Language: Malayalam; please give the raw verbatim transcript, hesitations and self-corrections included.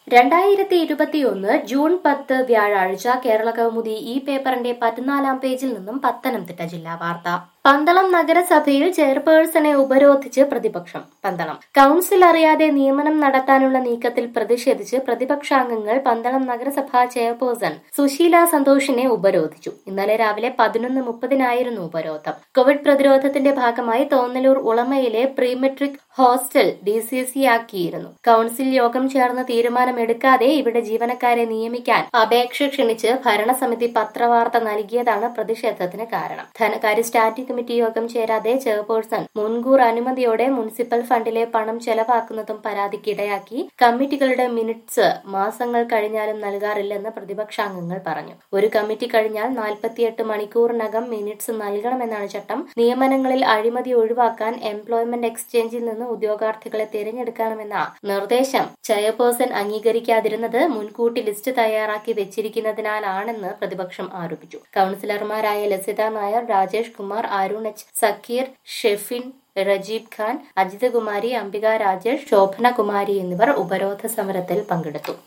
രണ്ടായിരത്തി ഇരുപത്തിയൊന്ന് ജൂൺ പത്ത് വ്യാഴാഴ്ച കേരള കൗമുദി ഈ പേപ്പറിന്റെ പതിനാലാം പേജിൽ നിന്നും പത്തനംതിട്ട ജില്ലാ വാർത്ത. പന്തളം നഗരസഭയിൽ ചെയർപേഴ്സണെ ഉപരോധിച്ച് പ്രതിപക്ഷം. പന്തളം കൗൺസിൽ അറിയാതെ നിയമനം നടത്താനുള്ള നീക്കത്തിൽ പ്രതിഷേധിച്ച് പ്രതിപക്ഷാംഗങ്ങൾ പന്തളം നഗരസഭാ ചെയർപേഴ്സൺ സുശീല സന്തോഷിനെ ഉപരോധിച്ചു. ഇന്നലെ രാവിലെ പതിനൊന്ന് മുപ്പതിനായിരുന്നു ഉപരോധം. കോവിഡ് പ്രതിരോധത്തിന്റെ ഭാഗമായി തോന്നലൂർ ഉളമയിലെ prematric hostel D C C ആക്കിയിരുന്നു. കൗൺസിൽ യോഗം ചേർന്ന് തീരുമാനമെടുക്കാതെ ഇവിടെ ജീവനക്കാരെ നിയമിക്കാൻ അപേക്ഷ ക്ഷണിച്ച് ഭരണസമിതി പത്രവാർത്ത നൽകിയതാണ് പ്രതിഷേധത്തിന് കാരണം. ധനകാര്യ സ്റ്റാൻഡിംഗ് കമ്മിറ്റി യോഗം ചേരാതെ ചെയർപേഴ്സൺ മുൻകൂർ അനുമതിയോടെ മുനിസിപ്പൽ ഫണ്ടിലെ പണം ചെലവാക്കുന്നതും പരാതിക്കിടയാക്കി. കമ്മിറ്റികളുടെ മിനിറ്റ്സ് മാസങ്ങൾ കഴിഞ്ഞാലും നൽകാറില്ലെന്ന് പ്രതിപക്ഷാംഗങ്ങൾ പറഞ്ഞു. ഒരു കമ്മിറ്റി കഴിഞ്ഞാൽ നാൽപ്പത്തിയെട്ട് മണിക്കൂറിനകം മിനിറ്റ്സ് നൽകണമെന്നാണ് ചട്ടം. നിയമനങ്ങളിൽ അഴിമതി ഒഴിവാക്കാൻ എംപ്ലോയ്മെന്റ് എക്സ്ചേഞ്ചിൽ നിന്ന് ഉദ്യോഗാർത്ഥികളെ തിരഞ്ഞെടുക്കണമെന്ന നിർദ്ദേശം ചെയർപേഴ്സൺ അംഗീകരിക്കാതിരുന്നത് മുൻകൂട്ടി ലിസ്റ്റ് തയ്യാറാക്കി വെച്ചിരിക്കുന്നതിനാലാണെന്ന് പ്രതിപക്ഷം ആരോപിച്ചു. കൌൺസിലർമാരായ ലസിത നായർ, രാജേഷ് കുമാർ, അരുൺ എച്ച്, സക്കീർ, ഷെഫിൻ, റജീബ് ഖാൻ, അജിതകുമാരി, അംബിക രാജേഷ്, ശോഭനകുമാരി എന്നിവർ ഉപരോധ സമരത്തിൽ പങ്കെടുത്തു.